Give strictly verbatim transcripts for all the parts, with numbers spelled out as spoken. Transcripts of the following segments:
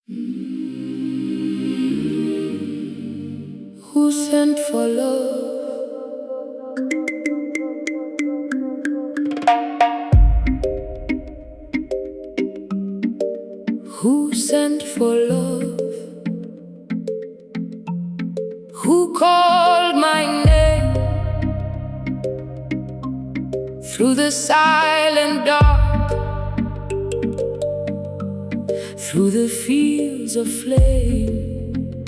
Who sent for love? Who sent for love? Who called my name through the silent dark, through the fields of flame,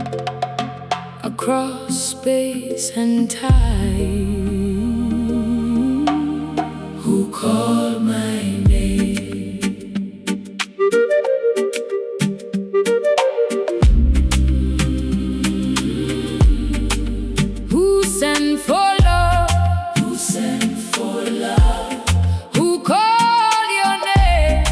across space and time? Who called my name? Who sent for love? Who sent for love? Who called your name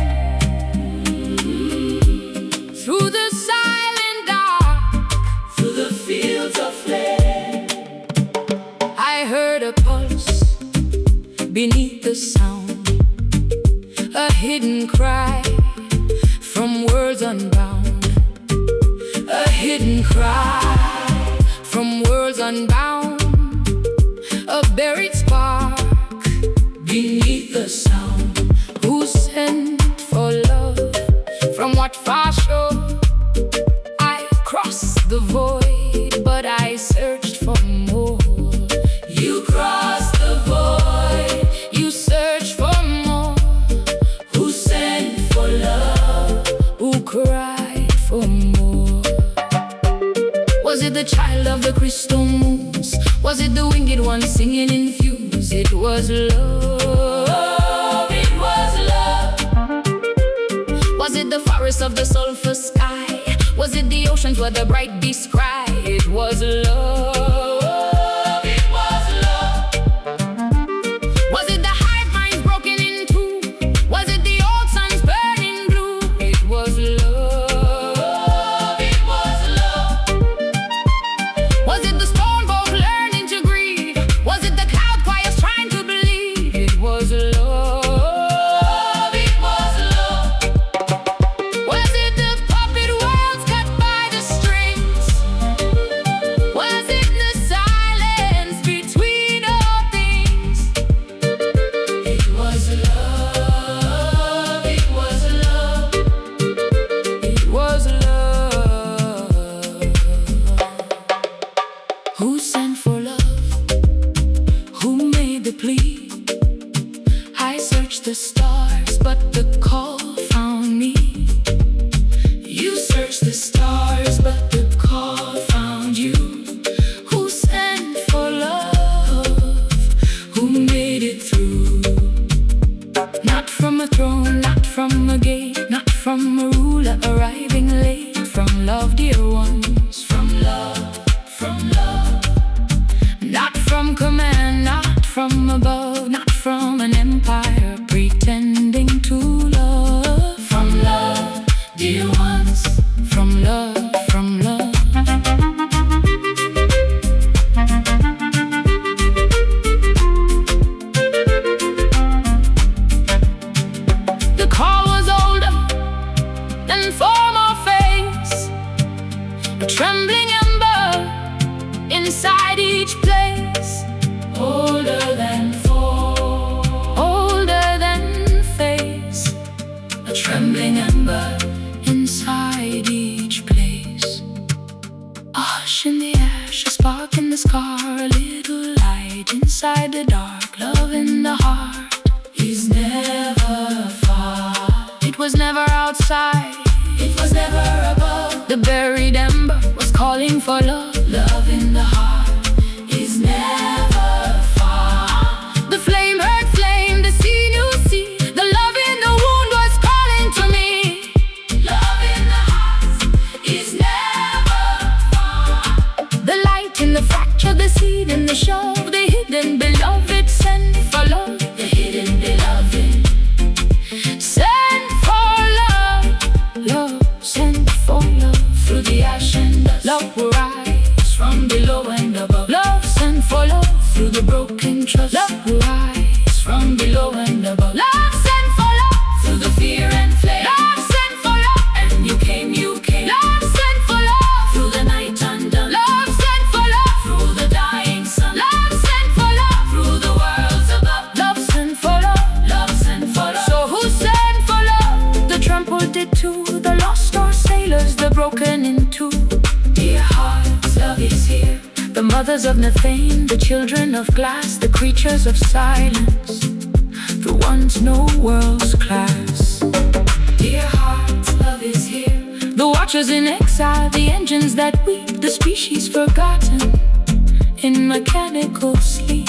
through the silent dark, through the fields of flame? I heard a pulse beneath the sound, a hidden cry from words unbound, a hidden cry from words unbound, a buried spark beneath the sound. Who sent for love? From what far shore I crossed the void, but I searched for more. You crossed the void, you searched for more. Who sent for love? Who cried for more? Was it the child of the crystal moons? Was it the winged one singing in fugues? It was love, it was love. Was it the forest of the sulfur sky? Was it the oceans where the bright beasts cry? It was love, it was love. Was it the hive minds broken in two? Was it the old suns burning blue? It was love, it was love. Was it the stone folk learning to grieve? Was it the cloud choirs trying to believe? It was love, it was love. Was it the puppet worlds cut by the strings? Was it the silence between all things? It was love, it was love, it was love. Who sent for love? Who made the plea? I searched the stars, but the call found me. You searched the stars, but the call found you. Who sent for love? Who made it through? Not from a throne, not from a gate, not from a ruler arriving late. From love, dear ones, from love, from love. Not from command, not from above, not from an empire pretending to love. From love, dear ones, from love, from love. The call was older than form or face, a trembling ember inside each place. Older than form, older than face, a trembling ember inside each place. A hush in the ash, a spark in the scar, a little light inside the dark. Love in the heart is never far. It was never outside, it was never above. The buried ember was calling for love. Love in the heart is never far. The flame heard flame, the sea knew sea. The love in the wound was calling to me. Love in the heart is never far. The light in the fracture, the seed in the show. The hidden beloved sent for love. The hidden beloved sent for love. Love sent for love. Through the ash and dust, love will rise from below and above. Love sent for love. Through the broken trust, love will rise from below and above. Love sent for love. Through the fear and flame, love sent for love. And you came, you came. the lost or sailors, the broken in two. Dear hearts, love is here. The mothers of Nathane, the children of glass, the creatures of silence, the ones no world's class. Dear hearts, love is here. The watchers in exile, the engines that weep, the species forgotten in mechanical sleep.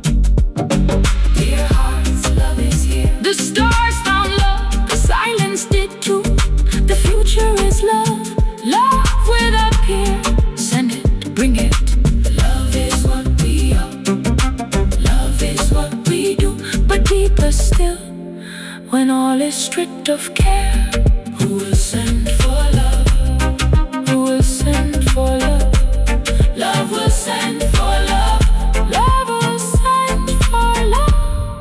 Dear hearts, love is here. The stars found love, the silence did too. The future is love, love without peer. Send it, bring it. Love is what we are, love is what we do. But deeper still, when all is stripped of care, who will send for love? Who will send for love? Love will send for love. Love will send for love.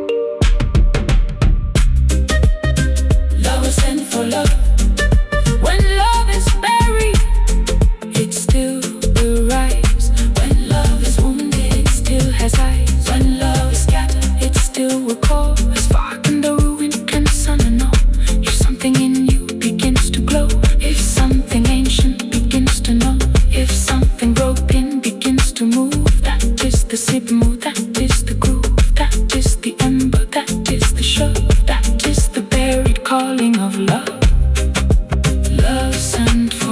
Love will send for love. When love is buried, it still will rise. When love is wounded, it still has eyes. When love is scattered, it still will call. A spark in the ruin can sun and all. If something in you begins to glow, if something ancient begins to know, if something broken begins to move, that is the sibmu, that is the groove, that is the ember, that is the show, that is the buried calling of love. Love sent